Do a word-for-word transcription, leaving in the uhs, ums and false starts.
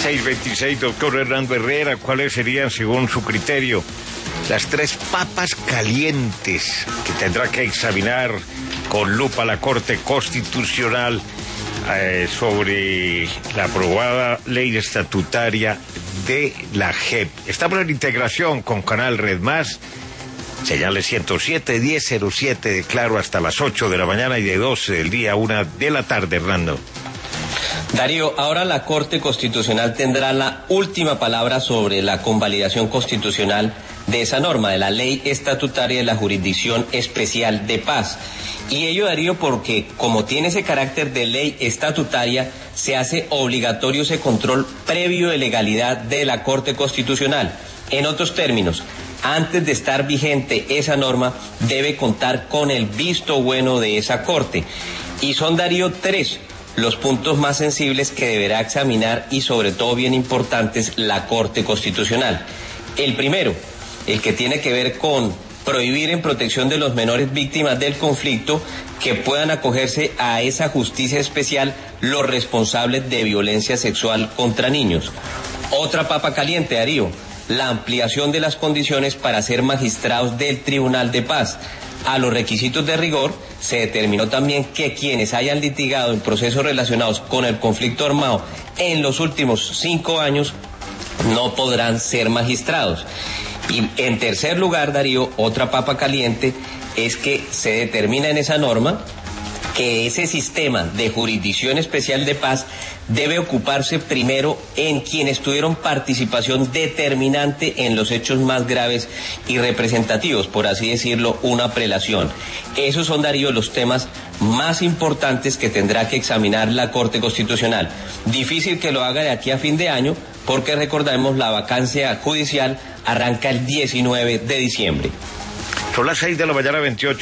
seis veintiséis, doctor Hernando Herrera, ¿cuáles serían, según su criterio, las tres papas calientes que tendrá que examinar con lupa la Corte Constitucional eh, sobre la aprobada ley estatutaria de la J E P? Estamos en integración con Canal Red Más, señales ciento siete, diez cero siete de Claro hasta las ocho de la mañana y de doce del día a una de la tarde, Hernando. Darío, ahora la Corte Constitucional tendrá la última palabra sobre la convalidación constitucional de esa norma, de la Ley Estatutaria de la Jurisdicción Especial de Paz. Y ello, Darío, porque como tiene ese carácter de ley estatutaria, se hace obligatorio ese control previo de legalidad de la Corte Constitucional. En otros términos, antes de estar vigente esa norma, debe contar con el visto bueno de esa Corte. Y son, Darío, tres los puntos más sensibles que deberá examinar y sobre todo bien importantes la Corte Constitucional. El primero, el que tiene que ver con prohibir en protección de los menores víctimas del conflicto que puedan acogerse a esa justicia especial los responsables de violencia sexual contra niños. Otra papa caliente, Darío, la ampliación de las condiciones para ser magistrados del Tribunal de Paz. A los requisitos de rigor se determinó también que quienes hayan litigado en procesos relacionados con el conflicto armado en los últimos cinco años no podrán ser magistrados. Y en tercer lugar, Darío, otra papa caliente es que se determina en esa norma que ese sistema de jurisdicción especial de paz debe ocuparse primero en quienes tuvieron participación determinante en los hechos más graves y representativos, por así decirlo, una prelación. Esos son, Darío, los temas más importantes que tendrá que examinar la Corte Constitucional. Difícil que lo haga de aquí a fin de año, porque recordemos la vacancia judicial arranca el diecinueve de diciembre. Son las seis de la mañana, veintiocho.